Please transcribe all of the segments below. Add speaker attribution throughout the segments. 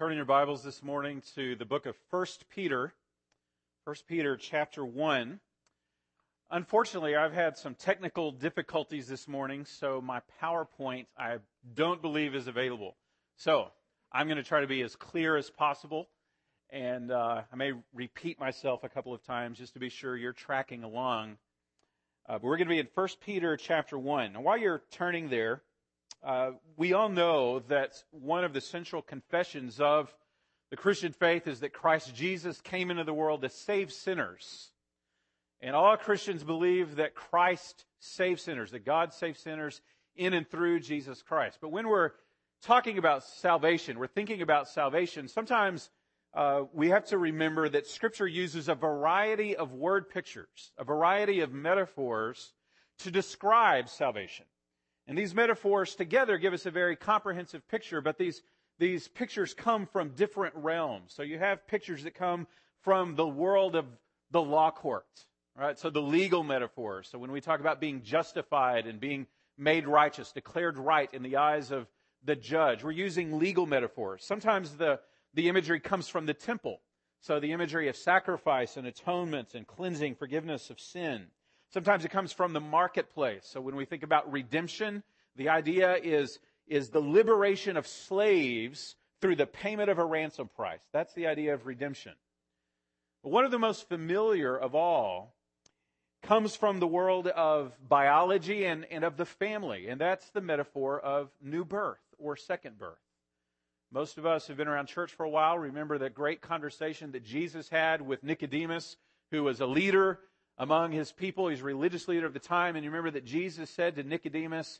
Speaker 1: Turning your Bibles this morning to the book of 1 Peter, 1 Peter chapter 1. Unfortunately, I've had some technical difficulties this morning, so my PowerPoint I don't believe is available. So I'm going to try to be as clear as possible, and I may repeat myself a couple of times just to be sure you're tracking along. But we're going to be in 1 Peter chapter 1. Now, while you're turning there, we all know that one of the central confessions of the Christian faith is that Christ Jesus came into the world to save sinners. And all Christians believe that Christ saves sinners, that God saves sinners in and through Jesus Christ. But when we're talking about salvation, we're thinking about salvation, sometimes we have to remember that Scripture uses a variety of word pictures, a variety of metaphors to describe salvation. And these metaphors together give us a very comprehensive picture, but these pictures come from different realms. So you have pictures that come from the world of the law court, right? So the legal metaphors. So when we talk about being justified and being made righteous, declared right in the eyes of the judge, we're using legal metaphors. Sometimes the imagery comes from the temple. So the imagery of sacrifice and atonement and cleansing, forgiveness of sin. Sometimes it comes from the marketplace. So when we think about redemption, the idea is the liberation of slaves through the payment of a ransom price. That's the idea of redemption. But one of the most familiar of all comes from the world of biology and of the family, and that's the metaphor of new birth or second birth. Most of us who've been around church for a while remember that great conversation that Jesus had with Nicodemus, who was a leader among his people. He's a religious leader of the time. And you remember that Jesus said to Nicodemus,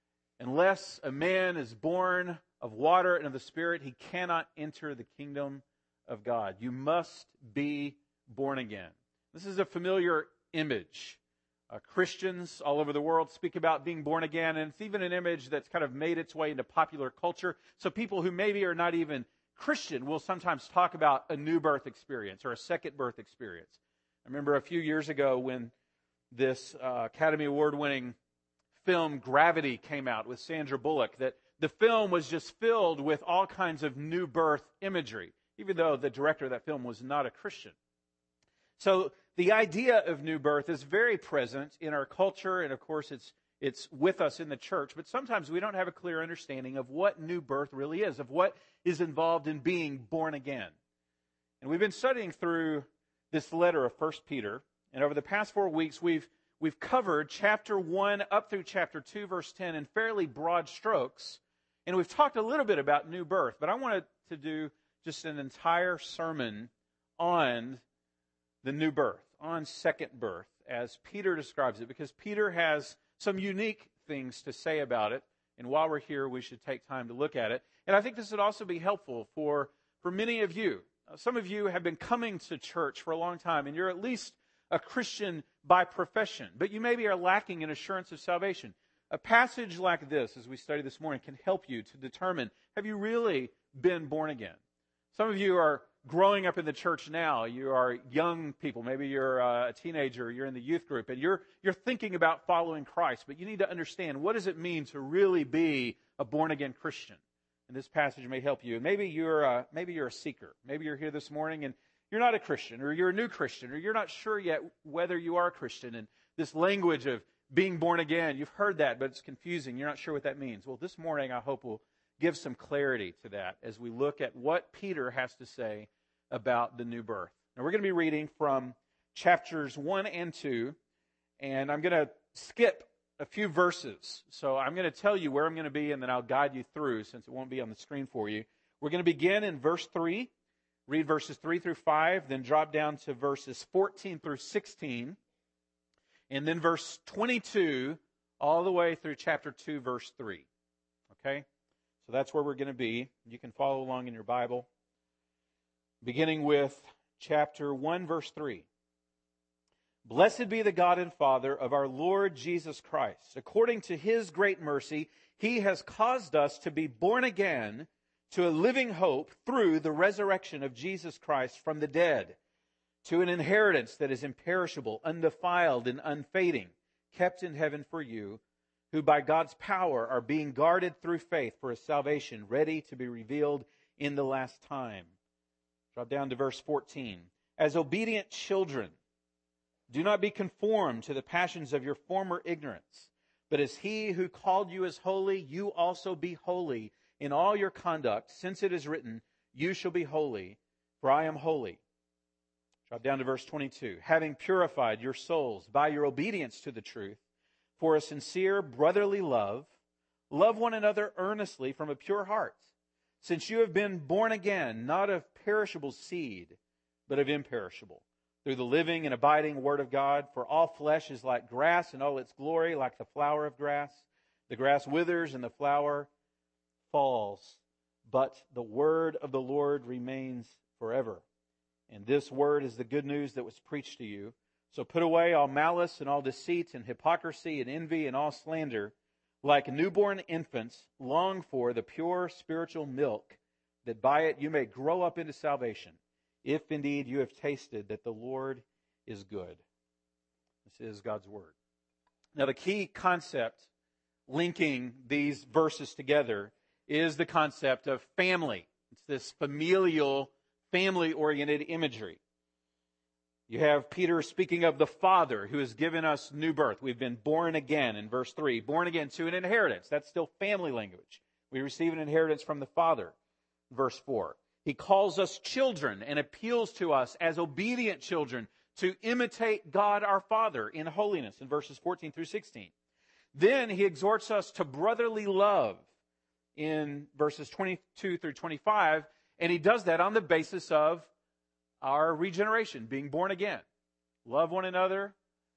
Speaker 1: unless a man is born of water and of the Spirit, he cannot enter the kingdom of God. You must be born again. This is a familiar image. Christians all over the world speak about being born again, and it's even an image that's kind of made its way into popular culture. So people who maybe are not even Christian will sometimes talk about a new birth experience or a second birth experience. I remember a few years ago when this Academy Award-winning film Gravity came out with Sandra Bullock, that the film was just filled with all kinds of new birth imagery, even though the director of that film was not a Christian. So the idea of new birth is very present in our culture, and of course it's with us in the church, but sometimes we don't have a clear understanding of what new birth really is, of what is involved in being born again. And we've been studying through this letter of 1 Peter, and over the past 4 weeks we've covered chapter 1 up through chapter 2, verse 10 in fairly broad strokes, and we've talked a little bit about new birth, but I wanted to do just an entire sermon on the new birth, on second birth, as Peter describes it, because Peter has some unique things to say about it, and while we're here, we should take time to look at it. And I think this would also be helpful for many of you. Some of you have been coming to church for a long time, and you're at least a Christian by profession, but you maybe are lacking in assurance of salvation. A passage like this, as we study this morning, can help you to determine, have you really been born again? Some of you are growing up in the church now. You are young people. Maybe you're a teenager. You're in the youth group, and you're thinking about following Christ, but you need to understand, what does it mean to really be a born-again Christian? And this passage may help you. And maybe you're a seeker. Maybe you're here this morning and you're not a Christian, or you're a new Christian, or you're not sure yet whether you are a Christian. And this language of being born again, you've heard that, but it's confusing. You're not sure what that means. Well, this morning I hope we'll give some clarity to that as we look at what Peter has to say about the new birth. Now we're going to be reading from chapters 1 and 2, and I'm going to skip a few verses. So I'm going to tell you where I'm going to be, and then I'll guide you through since it won't be on the screen for you. We're going to begin in verse 3, read verses 3 through 5, then drop down to verses 14 through 16, and then verse 22 all the way through chapter 2, verse 3. Okay? So that's where we're going to be. You can follow along in your Bible. Beginning with chapter 1, verse 3. Blessed be the God and Father of our Lord Jesus Christ. According to His great mercy, He has caused us to be born again to a living hope through the resurrection of Jesus Christ from the dead, to an inheritance that is imperishable, undefiled, and unfading, kept in heaven for you, who by God's power are being guarded through faith for a salvation ready to be revealed in the last time. Drop down to verse 14. As obedient children, do not be conformed to the passions of your former ignorance, but as He who called you is holy, you also be holy in all your conduct, since it is written, you shall be holy, for I am holy. Drop down to verse 22. Having purified your souls by your obedience to the truth, for a sincere brotherly love, love one another earnestly from a pure heart, since you have been born again, not of perishable seed, but of imperishable, through the living and abiding Word of God. For all flesh is like grass, and all its glory like the flower of grass. The grass withers and the flower falls, but the word of the Lord remains forever. And this word is the good news that was preached to you. So put away all malice and all deceit and hypocrisy and envy and all slander. Like newborn infants, long for the pure spiritual milk, that by it you may grow up into salvation, if indeed you have tasted that the Lord is good. This is God's word. Now, the key concept linking these verses together is the concept of family. It's this familial, family-oriented imagery. You have Peter speaking of the Father who has given us new birth. We've been born again in verse 3. Born again to an inheritance. That's still family language. We receive an inheritance from the Father. Verse 4. He calls us children and appeals to us as obedient children to imitate God our Father in holiness in verses 14 through 16. Then he exhorts us to brotherly love in verses 22 through 25. And he does that on the basis of our regeneration, being born again. Love one another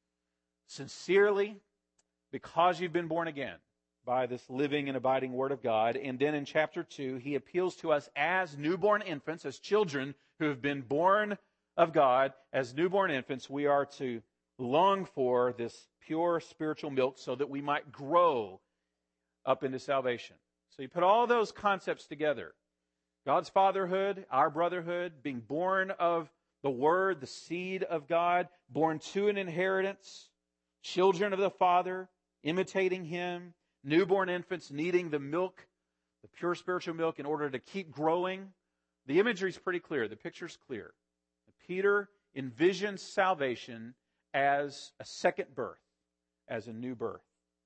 Speaker 1: sincerely because you've been born again by this living and abiding Word of God. And then in chapter 2, he appeals to us as newborn infants, as children who have been born of God. As newborn infants, we are to long for this pure spiritual milk so that we might grow up into salvation. So you put all those concepts together. God's fatherhood, our brotherhood, being born of the Word, the seed of God, born to an inheritance, children of the Father, imitating Him, newborn infants needing the milk, the pure spiritual milk in order to keep growing. The imagery is pretty clear. The picture's clear. Peter envisions salvation as a second birth, as a new birth.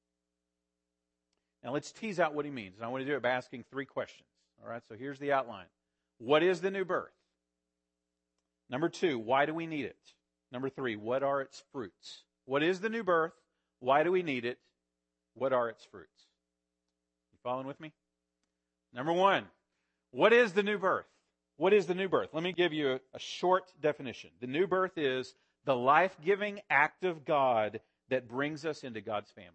Speaker 1: Now let's tease out what he means. And I want to do it by asking 3 questions. All right, so here's the outline. What is the new birth? Number 2, why do we need it? Number 3, what are its fruits? What is the new birth? Why do we need it? What are its fruits? You following with me? Number 1, what is the new birth? What is the new birth? Let me give you a short definition. The new birth is the life-giving act of God that brings us into God's family.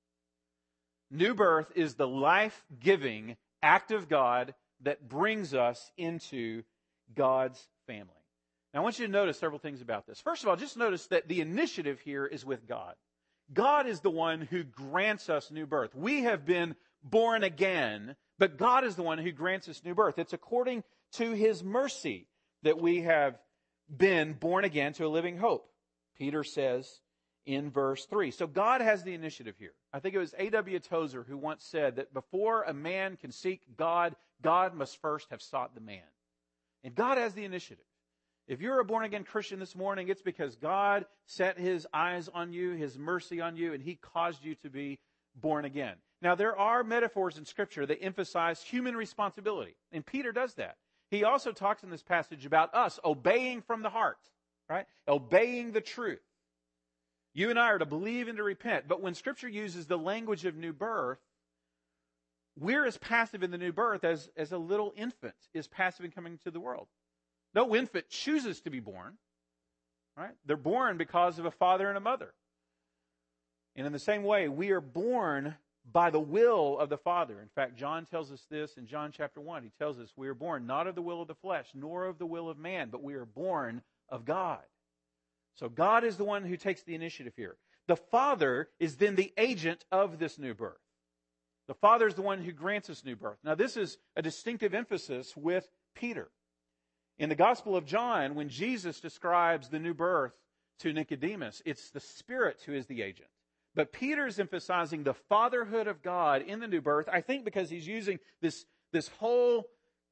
Speaker 1: New birth is the life-giving act of God that brings us into God's family. Now, I want you to notice several things about this. First of all, just notice that the initiative here is with God. God is the one who grants us new birth. We have been born again, but God is the one who grants us new birth. It's according to His mercy that we have been born again to a living hope, Peter says in verse 3. So God has the initiative here. I think it was A.W. Tozer who once said that before a man can seek God, God must first have sought the man. And God has the initiative. If you're a born-again Christian this morning, it's because God set His eyes on you, His mercy on you, and He caused you to be born again. Now, there are metaphors in Scripture that emphasize human responsibility, and Peter does that. He also talks in this passage about us obeying from the heart, right? Obeying the truth. You and I are to believe and to repent. But when Scripture uses the language of new birth, we're as passive in the new birth as a little infant is passive in coming to the world. No infant chooses to be born, right? They're born because of a father and a mother. And in the same way, we are born by the will of the Father. In fact, John tells us this in John chapter 1. He tells us we are born not of the will of the flesh, nor of the will of man, but we are born of God. So God is the one who takes the initiative here. The Father is then the agent of this new birth. The Father is the one who grants us new birth. Now, this is a distinctive emphasis with Peter. In the Gospel of John, when Jesus describes the new birth to Nicodemus, it's the Spirit who is the agent. But Peter is emphasizing the fatherhood of God in the new birth, I think because he's using this whole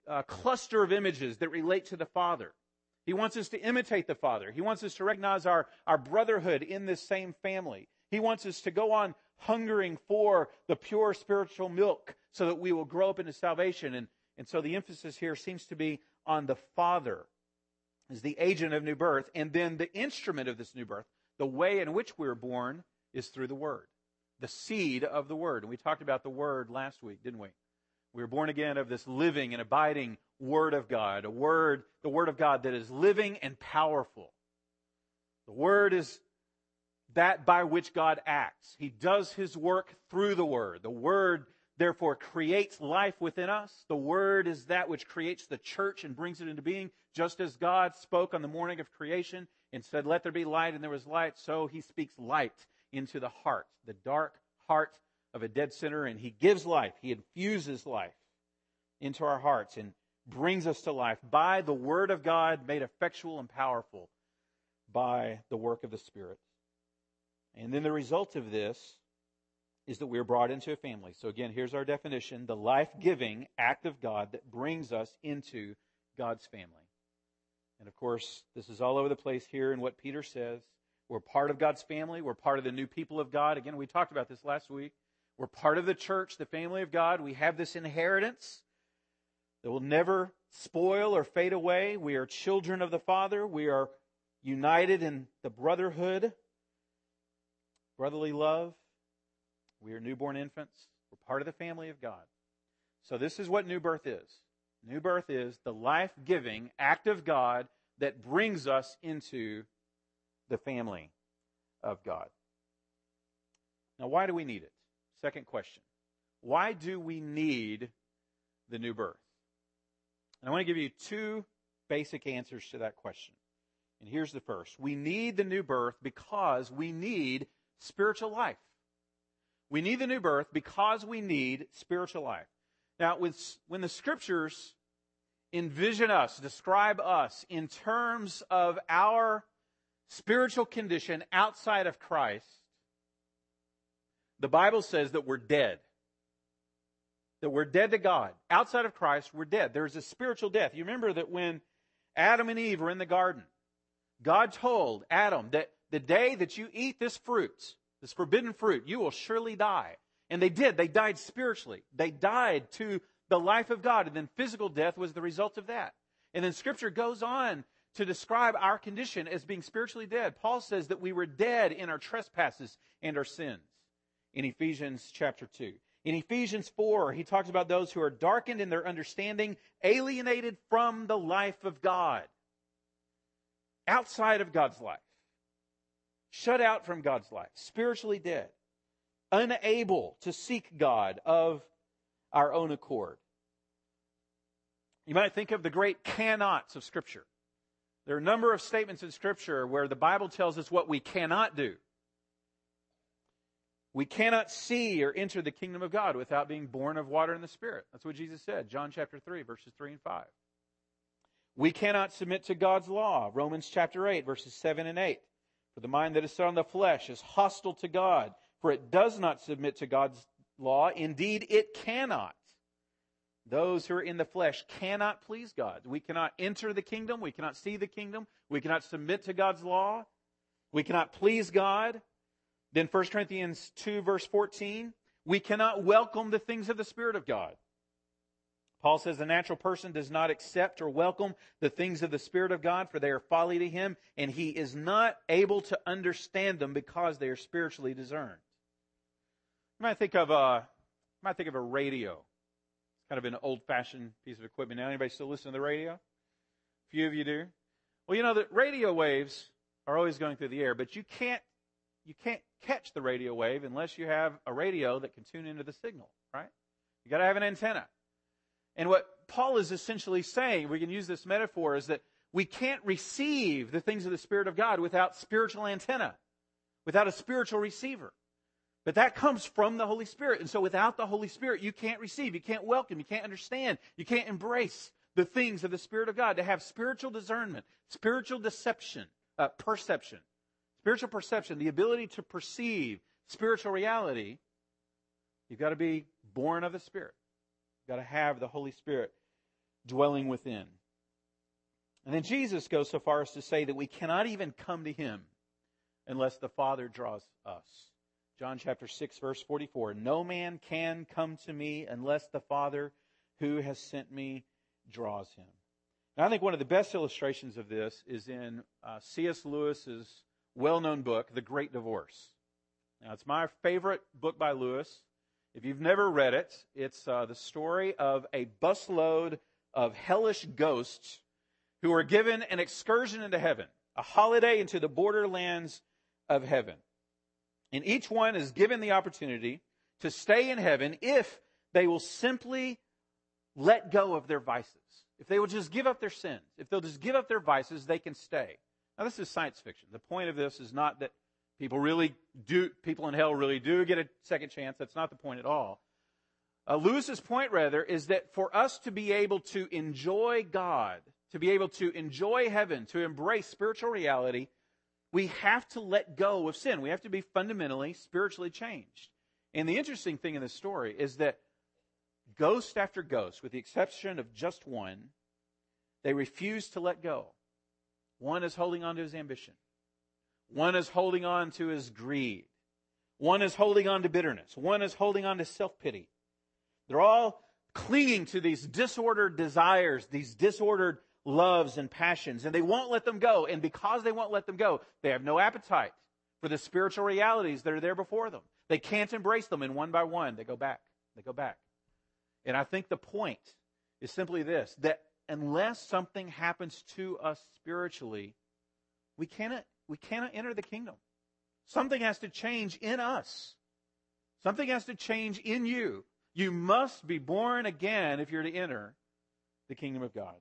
Speaker 1: cluster of images that relate to the Father. He wants us to imitate the Father. He wants us to recognize our brotherhood in this same family. He wants us to go on hungering for the pure spiritual milk so that we will grow up into salvation. And so the emphasis here seems to be on the Father as the agent of new birth. And then the instrument of this new birth, the way in which we're born, is through the Word, the seed of the Word. And we talked about the Word last week, didn't we? We were born again of this living and abiding Word of God, the Word of God that is living and powerful. The Word is that by which God acts. He does His work through the Word. The Word, therefore, creates life within us. The Word is that which creates the church and brings it into being. Just as God spoke on the morning of creation and said, "Let there be light," and there was light, so He speaks light into the heart, the dark heart of a dead sinner, and He gives life. He infuses life into our hearts and brings us to life by the Word of God made effectual and powerful by the work of the Spirit. And then the result of this is that we're brought into a family. So again, here's our definition: the life-giving act of God that brings us into God's family. And of course, this is all over the place here in what Peter says. We're part of God's family. We're part of the new people of God. Again, we talked about this last week. We're part of the church, the family of God. We have this inheritance that will never spoil or fade away. We are children of the Father. We are united in the brotherhood, brotherly love. We are newborn infants. We're part of the family of God. So this is what new birth is. New birth is the life-giving act of God that brings us into the family of God. Now, why do we need it? Second question. Why do we need the new birth? And I want to give you two basic answers to that question. And here's the first. We need the new birth because we need spiritual life. We need the new birth because we need spiritual life. Now, when the Scriptures envision us, describe us in terms of our spiritual condition outside of Christ, the Bible says that we're dead. That we're dead to God. Outside of Christ, we're dead. There's a spiritual death. You remember that when Adam and Eve were in the garden, God told Adam that the day that you eat this fruit, this forbidden fruit, you will surely die. And they did. They died spiritually. They died to the life of God. And then physical death was the result of that. And then Scripture goes on to describe our condition as being spiritually dead. Paul says that we were dead in our trespasses and our sins in Ephesians chapter 2. In Ephesians 4, he talks about those who are darkened in their understanding, alienated from the life of God, outside of God's life, shut out from God's life, spiritually dead, unable to seek God of our own accord. You might think of the great cannots of Scripture. There are a number of statements in Scripture where the Bible tells us what we cannot do. We cannot see or enter the kingdom of God without being born of water and the Spirit. That's what Jesus said, John chapter 3, verses 3 and 5. We cannot submit to God's law, Romans chapter 8, verses 7 and 8. For the mind that is set on the flesh is hostile to God, for it does not submit to God's law. Indeed, it cannot. Those who are in the flesh cannot please God. We cannot enter the kingdom. We cannot see the kingdom. We cannot submit to God's law. We cannot please God. Then 1 Corinthians 2, verse 14, we cannot welcome the things of the Spirit of God. Paul says the natural person does not accept or welcome the things of the Spirit of God, for they are folly to him, and he is not able to understand them because they are spiritually discerned. You might think of a radio. It's kind of an old-fashioned piece of equipment now. Anybody still listen to the radio? A few of you do. Well, you know that radio waves are always going through the air, but you can't catch the radio wave unless you have a radio that can tune into the signal, right? You got to have an antenna. And what Paul is essentially saying, we can use this metaphor, is that we can't receive the things of the Spirit of God without spiritual antenna, without a spiritual receiver. But that comes from the Holy Spirit. And so without the Holy Spirit, you can't receive, you can't welcome, you can't understand, you can't embrace the things of the Spirit of God. To have spiritual discernment, spiritual perception, spiritual perception, the ability to perceive spiritual reality, you've got to be born of the Spirit. You've got to have the Holy Spirit dwelling within. And then Jesus goes so far as to say that we cannot even come to Him unless the Father draws us. John chapter 6, verse 44. No man can come to me unless the Father who has sent me draws him. Now, I think one of the best illustrations of this is in C.S. Lewis's well-known book, The Great Divorce. Now, it's my favorite book by Lewis. If you've never read it, it's the story of a busload of hellish ghosts who are given an excursion into heaven, a holiday into the borderlands of heaven. And each one is given the opportunity to stay in heaven if they will simply let go of their vices. If they will just give up their sins, if they'll just give up their vices, they can stay. Now, this is science fiction. The point of this is not that people in hell really do get a second chance. That's not the point at all. Lewis's point, rather, is that for us to be able to enjoy God, to be able to enjoy heaven, to embrace spiritual reality, we have to let go of sin. We have to be fundamentally, spiritually changed. And the interesting thing in this story is that ghost after ghost, with the exception of just one, they refuse to let go. One is holding on to his ambition. One is holding on to his greed. One is holding on to bitterness. One is holding on to self-pity. They're all clinging to these disordered desires, these disordered loves and passions, and they won't let them go. And because they won't let them go, they have no appetite for the spiritual realities that are there before them. They can't embrace them, and one by one, they go back. They go back. And I think the point is simply this, that unless something happens to us spiritually, we cannot enter the kingdom. Something has to change in us. Something has to change in you. You must be born again if you're to enter the kingdom of God.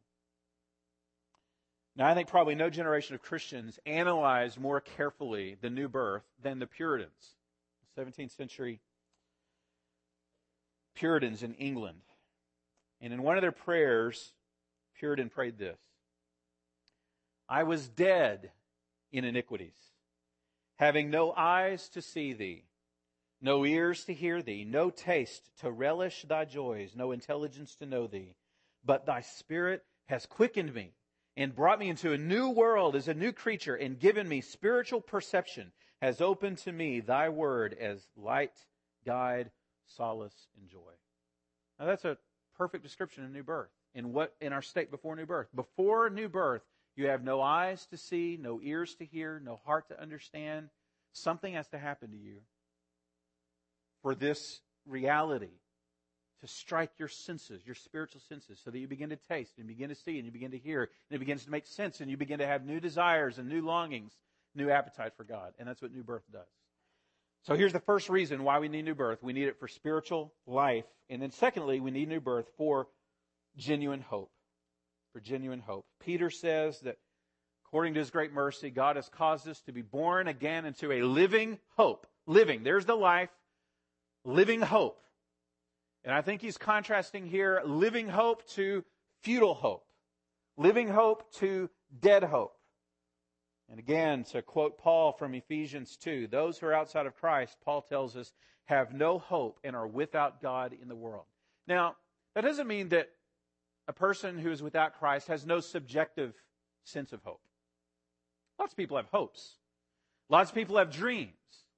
Speaker 1: Now, I think probably no generation of Christians analyzed more carefully the new birth than the Puritans, 17th century Puritans in England. And in one of their prayers, Puritan prayed this: I was dead in iniquities, having no eyes to see thee, no ears to hear thee, no taste to relish thy joys, no intelligence to know thee. But thy Spirit has quickened me and brought me into a new world as a new creature and given me spiritual perception, has opened to me thy word as light, guide, solace, and joy. Now that's a perfect description of new birth. In our state before new birth. Before new birth, you have no eyes to see, no ears to hear, no heart to understand. Something has to happen to you for this reality to strike your senses, your spiritual senses, so that you begin to taste and begin to see and you begin to hear and it begins to make sense and you begin to have new desires and new longings, new appetite for God. And that's what new birth does. So here's the first reason why we need new birth. We need it for spiritual life. And then secondly, we need new birth for genuine hope. For genuine hope. Peter says that according to His great mercy, God has caused us to be born again into a living hope. Living. There's the life. Living hope. And I think he's contrasting here living hope to futile hope. Living hope to dead hope. And again, to quote Paul from Ephesians 2, those who are outside of Christ, Paul tells us, have no hope and are without God in the world. Now, that doesn't mean that a person who is without Christ has no subjective sense of hope. Lots of people have hopes. Lots of people have dreams.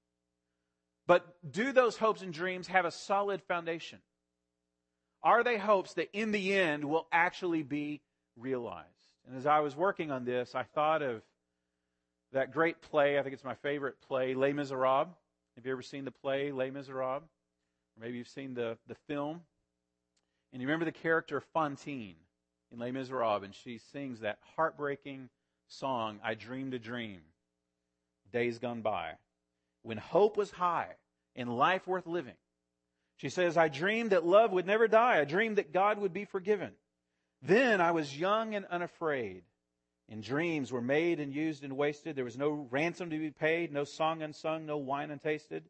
Speaker 1: But do those hopes and dreams have a solid foundation? Are they hopes that in the end will actually be realized? And as I was working on this, I thought of that great play. I think it's my favorite play, Les Miserables. Have you ever seen the play, Les Miserables? Or maybe you've seen the film. And you remember the character Fantine in Les Miserables, and she sings that heartbreaking song, I Dreamed a Dream, Days Gone By. When hope was high and life worth living, she says, I dreamed that love would never die. I dreamed that God would be forgiven. Then I was young and unafraid, and dreams were made and used and wasted. There was no ransom to be paid, no song unsung, no wine untasted.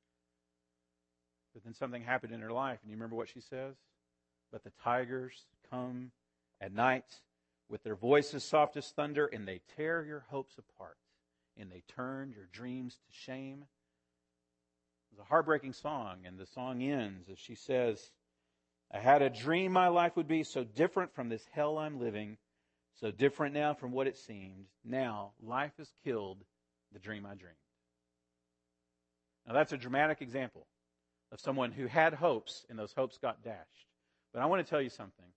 Speaker 1: But then something happened in her life, and you remember what she says? But the tigers come at night with their voices soft as thunder, and they tear your hopes apart, and they turn your dreams to shame. It's a heartbreaking song, and the song ends as she says, I had a dream my life would be so different from this hell I'm living, so different now from what it seemed. Now, life has killed the dream I dreamed. Now, that's a dramatic example of someone who had hopes, and those hopes got dashed. But I want to tell you something.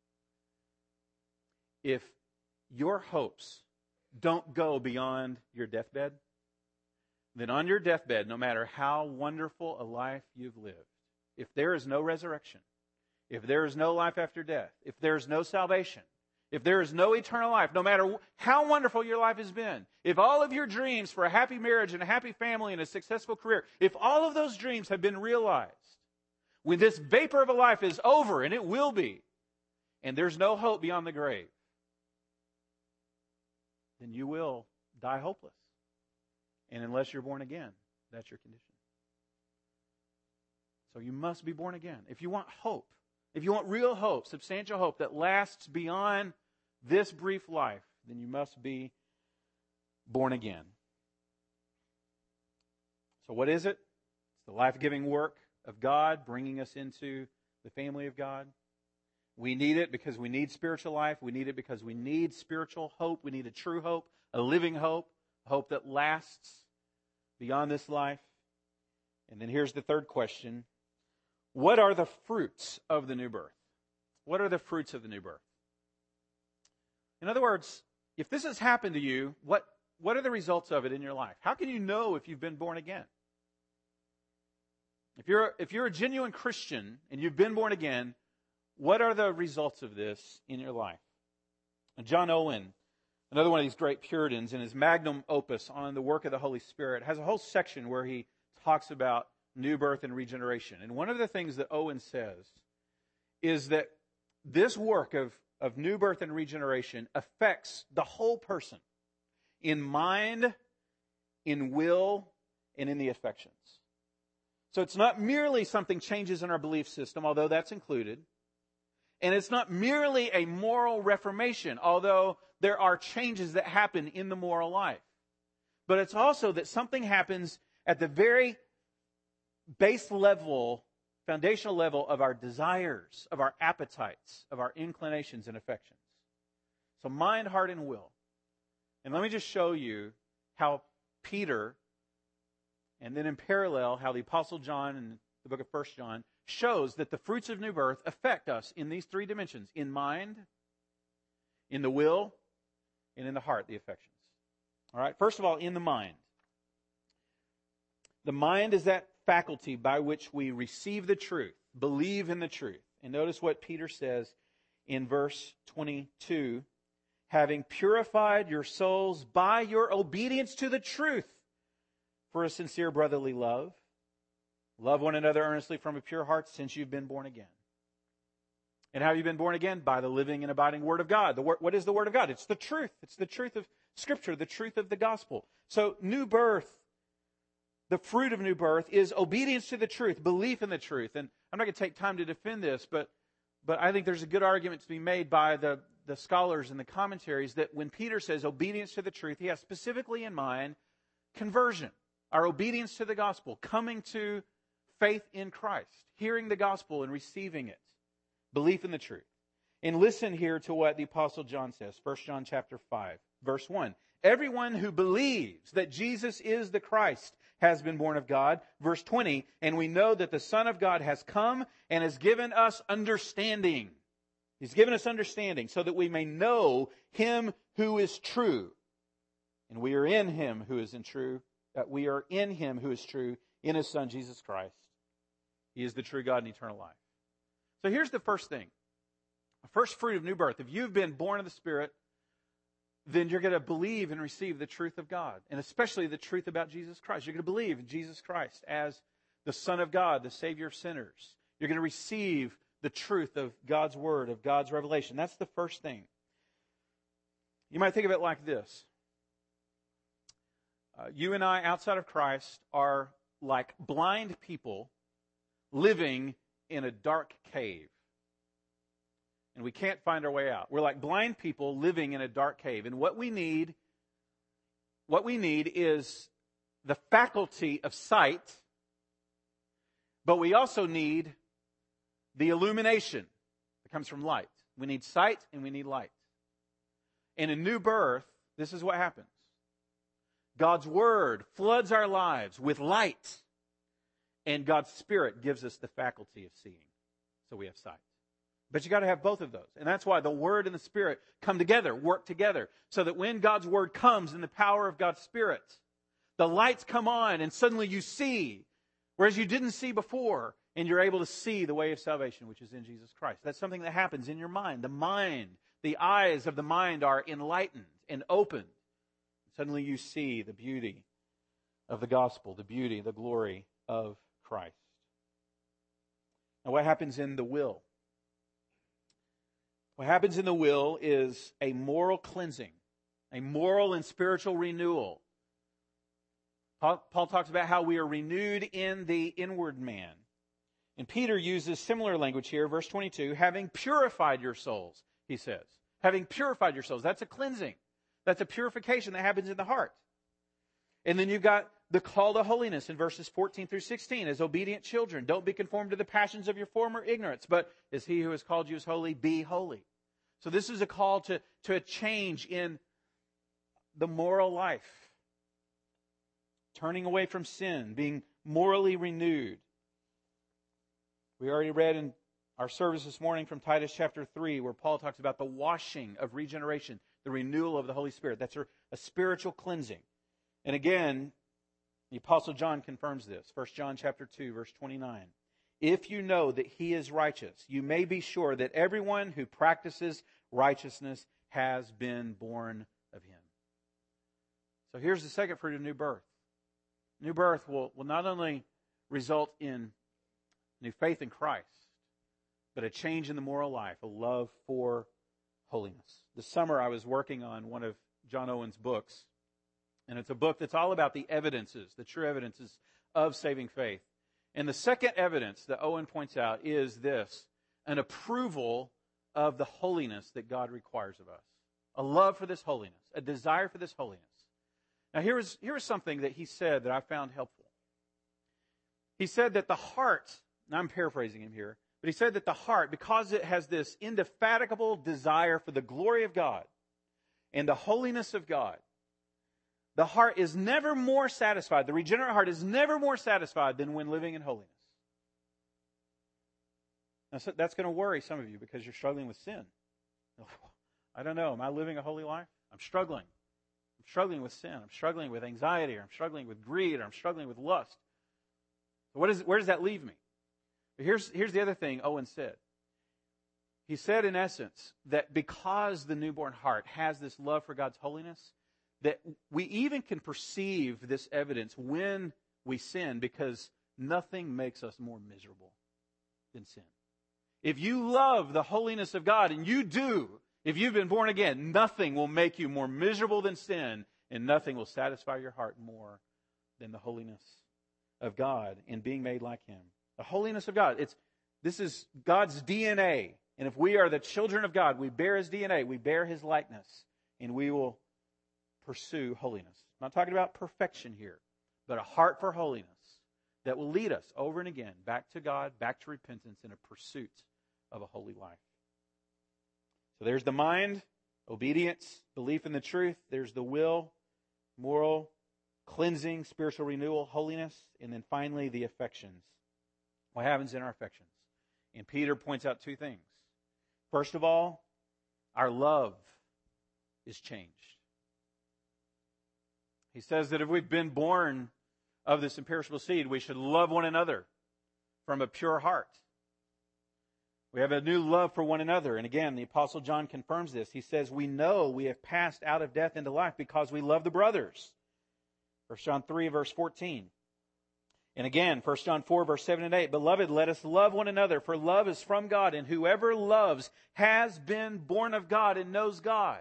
Speaker 1: If your hopes don't go beyond your deathbed, then on your deathbed, no matter how wonderful a life you've lived, if there is no resurrection, if there is no life after death, if there is no salvation, if there is no eternal life, no matter how wonderful your life has been, if all of your dreams for a happy marriage and a happy family and a successful career, if all of those dreams have been realized, when this vapor of a life is over, and it will be, and there's no hope beyond the grave, then you will die hopeless. And unless you're born again, that's your condition. So you must be born again. If you want hope, if you want real hope, substantial hope that lasts beyond this brief life, then you must be born again. So what is it? It's the life-giving work of God bringing us into the family of God. We need it because we need spiritual life. We need it because we need spiritual hope. We need a true hope, a living hope, a hope that lasts beyond this life. And then here's the third question. What are the fruits of the new birth? What are the fruits of the new birth? In other words, if this has happened to you, what are the results of it in your life? How can you know if you've been born again? If you're a genuine Christian and you've been born again, what are the results of this in your life? And John Owen, another one of these great Puritans, in his magnum opus on the work of the Holy Spirit, has a whole section where he talks about new birth and regeneration. And one of the things that Owen says is that this work of new birth and regeneration affects the whole person in mind, in will, and in the affections. So it's not merely something changes in our belief system, although that's included. And it's not merely a moral reformation, although there are changes that happen in the moral life. But it's also that something happens at the very base level, foundational level of our desires, of our appetites, of our inclinations and affections. So mind, heart, and will. And let me just show you how Peter, and then in parallel, how the Apostle John in the book of 1 John shows that the fruits of new birth affect us in these three dimensions: in mind, in the will, and in the heart, the affections. All right, first of all, in the mind. The mind is that faculty by which we receive the truth, believe in the truth. And notice what Peter says in verse 22, having purified your souls by your obedience to the truth for a sincere brotherly love. Love one another earnestly from a pure heart, since you've been born again. And how have you been born again? By the living and abiding Word of God. What is the Word of God? It's the truth. It's the truth of Scripture, the truth of the gospel. So new birth, the fruit of new birth, is obedience to the truth, belief in the truth. And I'm not going to take time to defend this, but I think there's a good argument to be made by the scholars and the commentaries that when Peter says obedience to the truth, he has specifically in mind conversion, our obedience to the gospel, coming to faith in Christ, hearing the gospel and receiving it, belief in the truth. And listen here to what the Apostle John says, 1 John chapter 5, verse 1. Everyone who believes that Jesus is the Christ has been born of God. Verse 20, and we know that the Son of God has come and has given us understanding. He's given us understanding so that we may know Him who is true. And we are in Him who is true, in His Son, Jesus Christ. He is the true God and eternal life. So here's the first thing. The first fruit of new birth. If you've been born of the Spirit, then you're going to believe and receive the truth of God, and especially the truth about Jesus Christ. You're going to believe in Jesus Christ as the Son of God, the Savior of sinners. You're going to receive the truth of God's Word, of God's revelation. That's the first thing. You might think of it like this. You and I, outside of Christ, are like blind people living in a dark cave. And we can't find our way out. We're like blind people living in a dark cave. And what we need is the faculty of sight, but we also need the illumination that comes from light. We need sight and we need light. In a new birth, this is what happens. God's Word floods our lives with light, and God's Spirit gives us the faculty of seeing. So we have sight. But you got to have both of those. And that's why the Word and the Spirit come together, work together, so that when God's Word comes in the power of God's Spirit, the lights come on and suddenly you see, whereas you didn't see before, and you're able to see the way of salvation, which is in Jesus Christ. That's something that happens in your mind. The eyes of the mind are enlightened and opened. Suddenly you see the beauty of the gospel, the beauty, the glory of Christ. Now, what happens in the will? What happens in the will is a moral cleansing, a moral and spiritual renewal. Paul talks about how we are renewed in the inward man. And Peter uses similar language here, verse 22, having purified your souls, he says. Having purified your souls. That's a cleansing. That's a purification that happens in the heart. And then you've got the call to holiness in verses 14 through 16. As obedient children, don't be conformed to the passions of your former ignorance, but as he who has called you is holy, be holy. So this is a call to a change in the moral life. Turning away from sin, being morally renewed. We already read in our service this morning from Titus chapter 3, where Paul talks about the washing of regeneration, the renewal of the Holy Spirit. That's a spiritual cleansing. And again, the Apostle John confirms this. 1 John chapter 2, verse 29. If you know that he is righteous, you may be sure that everyone who practices righteousness has been born of him. So here's the second fruit of new birth. New birth will not only result in new faith in Christ, but a change in the moral life, a love for holiness. This summer I was working on one of John Owen's books, and it's a book that's all about the evidences, the true evidences of saving faith. And the second evidence that Owen points out is this, an approval of the holiness that God requires of us. A love for this holiness, a desire for this holiness. Now here is something that he said that I found helpful. He said that the heart, and I'm paraphrasing him here, but he said that the heart, because it has this indefatigable desire for the glory of God and the holiness of God, the heart is never more satisfied, the regenerate heart is never more satisfied than when living in holiness. Now, so that's going to worry some of you because you're struggling with sin. I don't know, am I living a holy life? I'm struggling. I'm struggling with sin. I'm struggling with anxiety, or I'm struggling with greed, or I'm struggling with lust. So where does that leave me? But here's the other thing Owen said. He said, in essence, that because the newborn heart has this love for God's holiness, that we even can perceive this evidence when we sin, because nothing makes us more miserable than sin. If you love the holiness of God, and you do, if you've been born again, nothing will make you more miserable than sin, and nothing will satisfy your heart more than the holiness of God and being made like Him. The holiness of God. This is God's DNA. And if we are the children of God, we bear His DNA, we bear His likeness, and we will pursue holiness. I'm not talking about perfection here, but a heart for holiness that will lead us over and again back to God, back to repentance, in a pursuit of a holy life. So there's the mind, obedience, belief in the truth. There's the will, moral cleansing, spiritual renewal, holiness, and then finally the affections. What happens in our affections? And Peter points out two things. First of all, our love is changed. He says that if we've been born of this imperishable seed, we should love one another from a pure heart. We have a new love for one another. And again, the Apostle John confirms this. He says, we know we have passed out of death into life because we love the brothers. 1 John 3, verse 14. And again, 1 John 4, verse 7 and 8. Beloved, let us love one another, for love is from God, and whoever loves has been born of God and knows God.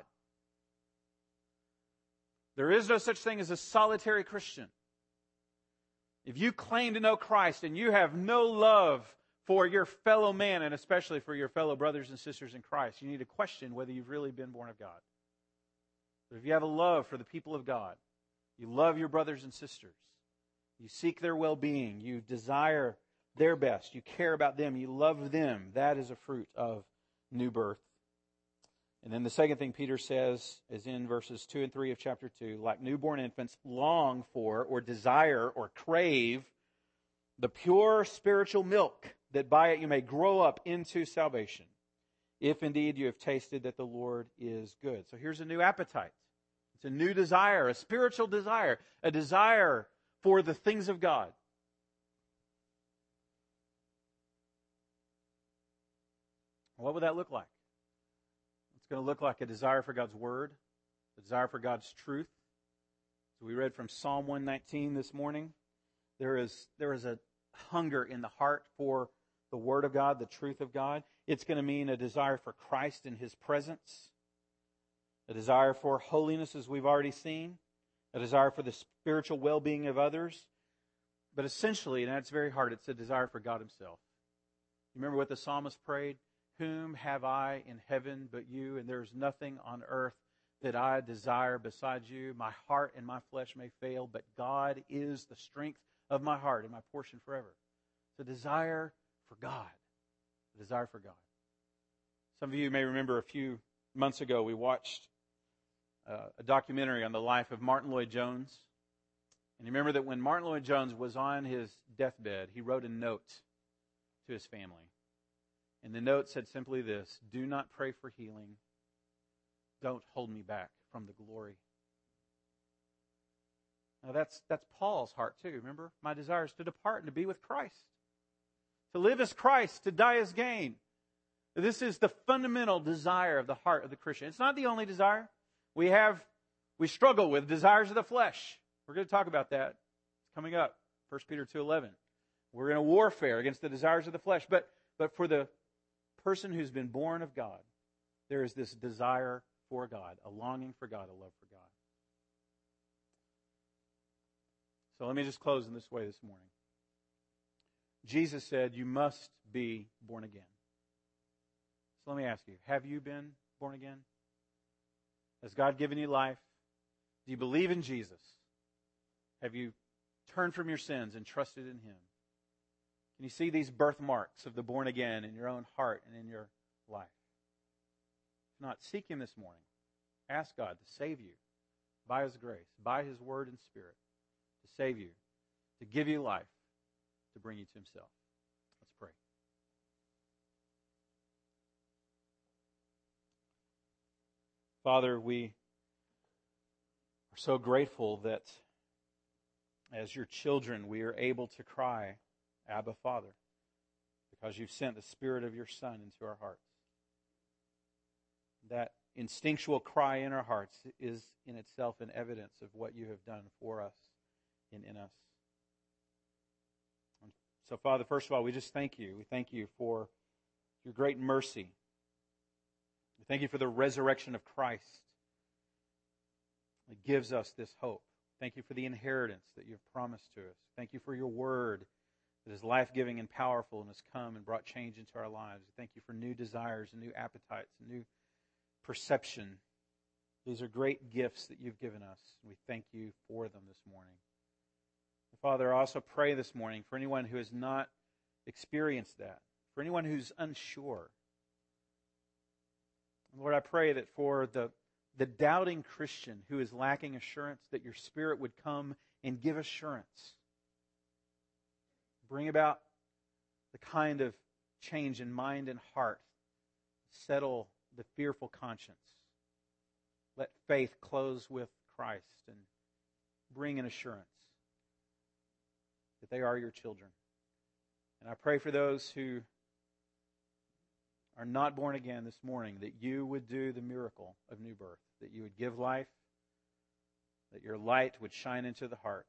Speaker 1: There is no such thing as a solitary Christian. If you claim to know Christ and you have no love for your fellow man, and especially for your fellow brothers and sisters in Christ, you need to question whether you've really been born of God. But if you have a love for the people of God, you love your brothers and sisters, you seek their well-being, you desire their best. You care about them. You love them. That is a fruit of new birth. And then the second thing Peter says is in verses 2 and 3 of chapter 2, like newborn infants, long for or desire or crave the pure spiritual milk, that by it you may grow up into salvation, if indeed you have tasted that the Lord is good. So here's a new appetite. It's a new desire, a spiritual desire, a desire for the things of God. What would that look like? It's going to look like a desire for God's Word, a desire for God's truth. So we read from Psalm 119 this morning. There is a hunger in the heart for the Word of God, the truth of God. It's going to mean a desire for Christ and His presence, a desire for holiness, as we've already seen, a desire for the spiritual well-being of others. But essentially, and that's very hard, it's a desire for God Himself. You remember what the psalmist prayed? Whom have I in heaven but you? And there's nothing on earth that I desire besides you. My heart and my flesh may fail, but God is the strength of my heart and my portion forever. It's a desire for God. A desire for God. Some of you may remember a few months ago we watched a documentary on the life of Martin Lloyd-Jones. And you remember that when Martin Lloyd-Jones was on his deathbed, he wrote a note to his family. And the note said simply this: do not pray for healing. Don't hold me back from the glory. Now that's Paul's heart too. Remember? My desire is to depart and to be with Christ. To live as Christ, to die as gain. This is the fundamental desire of the heart of the Christian. It's not the only desire. We struggle with desires of the flesh. We're going to talk about that. It's coming up. 1 Peter 2:11. We're in a warfare against the desires of the flesh. But for the person who's been born of God, there is this desire for God, a longing for God, a love for God. So let me just close in this way this morning. Jesus said, you must be born again. So let me ask you, have you been born again? Has God given you life? Do you believe in Jesus? Have you turned from your sins and trusted in Him? Can you see these birthmarks of the born again in your own heart and in your life? If not, seek Him this morning. Ask God to save you by His grace, by His Word and Spirit, to save you, to give you life, to bring you to Himself. Let's pray. Father, we are so grateful that as your children we are able to cry, Abba, Father, because you've sent the Spirit of your Son into our hearts. That instinctual cry in our hearts is in itself an evidence of what you have done for us and in us. And so, Father, first of all, we just thank you. We thank you for your great mercy. We thank you for the resurrection of Christ. It gives us this hope. Thank you for the inheritance that you've promised to us. Thank you for your word that is life-giving and powerful and has come and brought change into our lives. Thank you for new desires and new appetites and new perception. These are great gifts that you've given us. We thank you for them this morning. Father, I also pray this morning for anyone who has not experienced that, for anyone who's unsure. Lord, I pray that for the doubting Christian who is lacking assurance, that your Spirit would come and give assurance. Bring about the kind of change in mind and heart. Settle the fearful conscience. Let faith close with Christ and bring an assurance that they are your children. And I pray for those who are not born again this morning, that you would do the miracle of new birth, that you would give life, that your light would shine into the heart,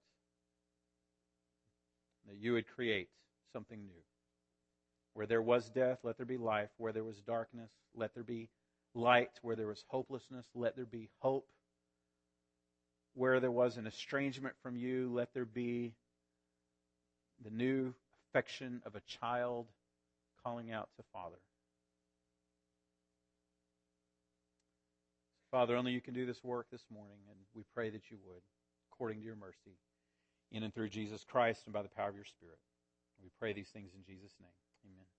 Speaker 1: that you would create something new. Where there was death, let there be life. Where there was darkness, let there be light. Where there was hopelessness, let there be hope. Where there was an estrangement from you, let there be the new affection of a child calling out to Father. Father, only you can do this work this morning, and we pray that you would, according to your mercy, in and through Jesus Christ and by the power of your Spirit. We pray these things in Jesus' name. Amen.